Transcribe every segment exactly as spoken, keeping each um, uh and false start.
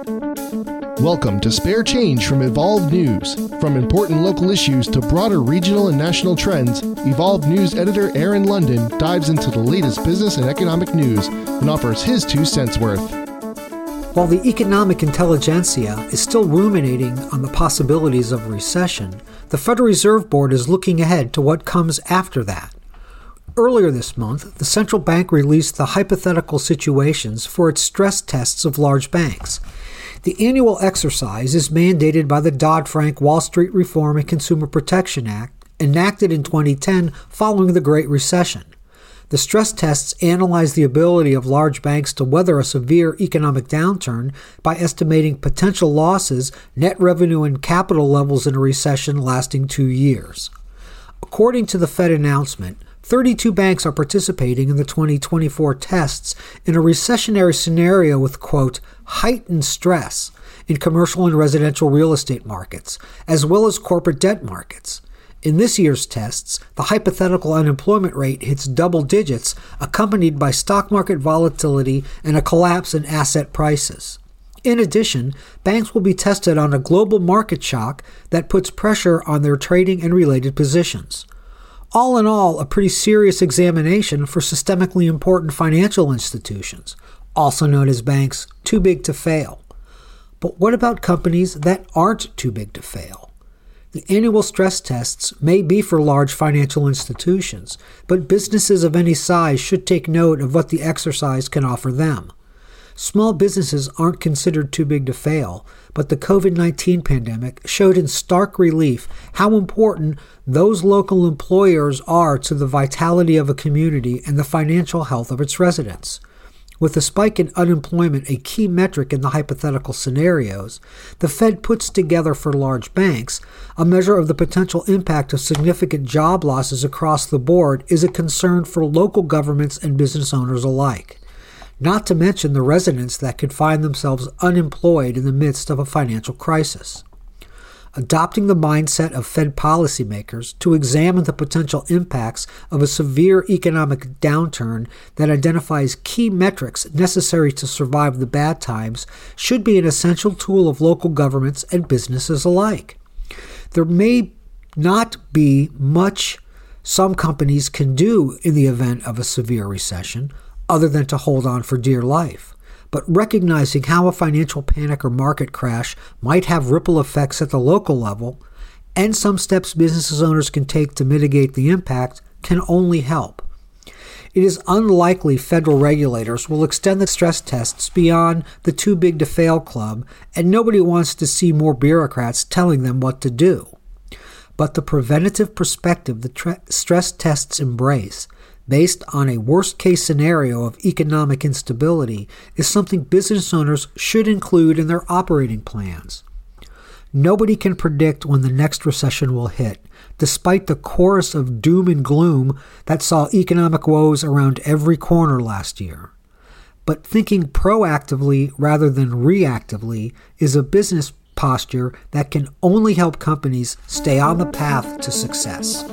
Welcome to Spare Change from Evolve News. From important local issues to broader regional and national trends, Evolve News editor Aaron London dives into the latest business and economic news and offers his two cents worth. While the economic intelligentsia is still ruminating on the possibilities of a recession, the Federal Reserve Board is looking ahead to what comes after that. Earlier this month, the central bank released the hypothetical situations for its stress tests of large banks. The annual exercise is mandated by the Dodd-Frank Wall Street Reform and Consumer Protection Act, enacted in twenty ten following the Great Recession. The stress tests analyze the ability of large banks to weather a severe economic downturn by estimating potential losses, net revenue, and capital levels in a recession lasting two years. According to the Fed announcement, thirty-two banks are participating in the twenty twenty-four tests in a recessionary scenario with, quote, heightened stress in commercial and residential real estate markets, as well as corporate debt markets. In this year's tests, the hypothetical unemployment rate hits double digits, accompanied by stock market volatility and a collapse in asset prices. In addition, banks will be tested on a global market shock that puts pressure on their trading and related positions. All in all, a pretty serious examination for systemically important financial institutions, also known as banks too big to fail. But what about companies that aren't too big to fail? The annual stress tests may be for large financial institutions, but businesses of any size should take note of what the exercise can offer them. Small businesses aren't considered too big to fail, but the covid nineteen pandemic showed in stark relief how important those local employers are to the vitality of a community and the financial health of its residents. With the spike in unemployment a key metric in the hypothetical scenarios, the Fed puts together for large banks a measure of the potential impact of significant job losses across the board is a concern for local governments and business owners alike. Not to mention the residents that could find themselves unemployed in the midst of a financial crisis. Adopting the mindset of Fed policymakers to examine the potential impacts of a severe economic downturn that identifies key metrics necessary to survive the bad times should be an essential tool of local governments and businesses alike. There may not be much some companies can do in the event of a severe recession, other than to hold on for dear life. But recognizing how a financial panic or market crash might have ripple effects at the local level, and some steps business owners can take to mitigate the impact, can only help. It is unlikely federal regulators will extend the stress tests beyond the too big to fail club, and nobody wants to see more bureaucrats telling them what to do. But the preventative perspective the tre- stress tests embrace, based on a worst-case scenario of economic instability, is something business owners should include in their operating plans. Nobody can predict when the next recession will hit, despite the chorus of doom and gloom that saw economic woes around every corner last year. But thinking proactively rather than reactively is a business posture that can only help companies stay on the path to success.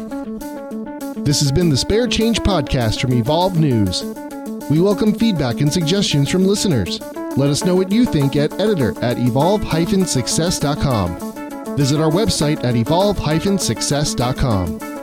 This has been the Spare Change podcast from Evolve News. We welcome feedback and suggestions from listeners. Let us know what you think at editor at evolve dash success dot com. Visit our website at evolve dash success dot com.